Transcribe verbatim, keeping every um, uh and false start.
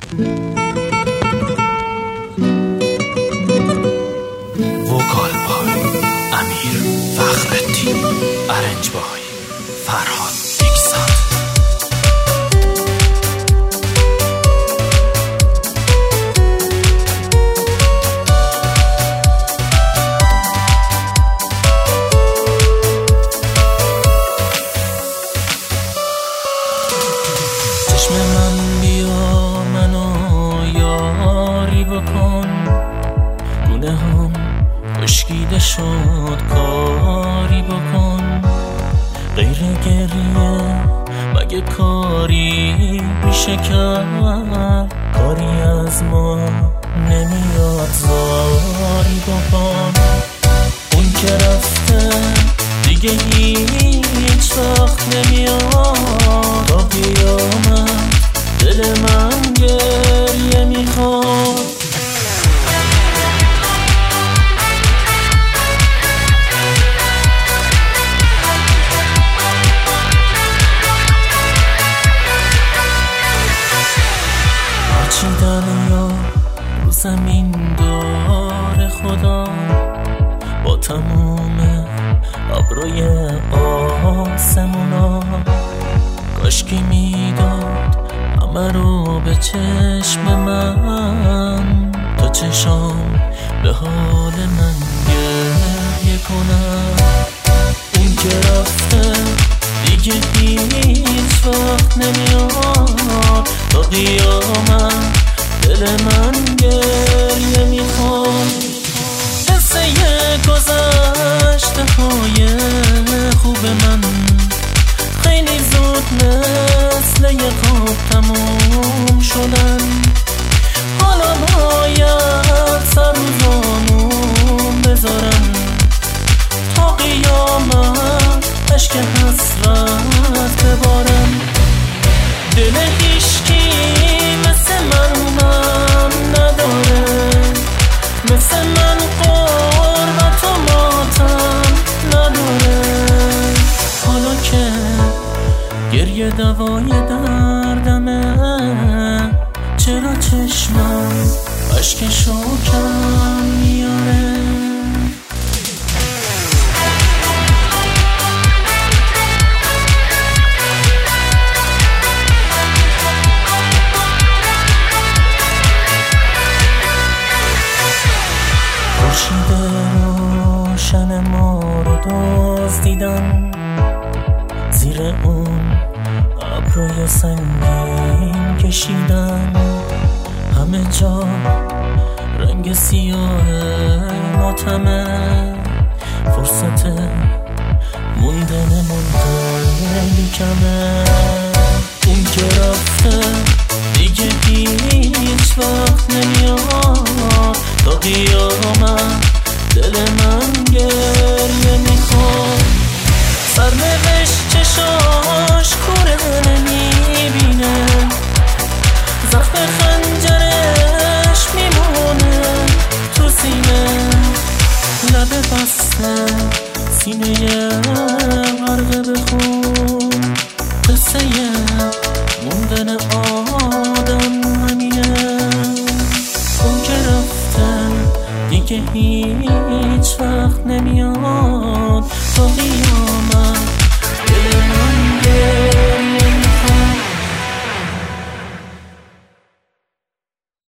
وکال بای امیر فخرالدین، ارنج بای فرهاد بیگزاد. چشم من بیا منو یاری بکن، گونه هم خشکیده شد کاری بکن. غیر گریه مگه کاری میشه کرد؟ کاری از ما نمیاد زاری بکن. اون که رفته دیگه هیچ وقت نمیاد. تا قیامت دل من گریه میخواد. هرچی دریا رو زمین داره خدا، با تموم ابروی آسمونا، کاشکی میداد همه رو به چشم من، تا چشام به حال من گریه کنم. اون که رفته دیگه هیچ وقت نمیاد. تا قیامت دل من گریه میخواد. قصه گذشته های خوب من خیلی زود مثل یه خواب تموم شدن. حالا باید سر روزانون بذارم، تا قیامت عشق حسرت ببارم. دل هیشکی مثل من من نداره، مثل من قربت و ماتم نداره. حالا که گریه دوای دردمه، چرا چشمم اشکشو کم میاره؟ خورشید روشن ما رو دزدیدن، زیر اون ابروی سنگین کشیدن. همه جا رنگ سیاه ماتمه، فرصت موندن موندن کمه. اون که رفته دیگه هیچ وقت نمیاد. تا قیامت دل من گریه میخواد. سرنوشت چشاش کوره نمیبینه، زخم خنجرش میمونه تو سینه. لب بسته سینه غرقه بخون، قصه موندن آدم همینه. اون که رفته دیگه هیچ وقت نمیاد. تا قیامت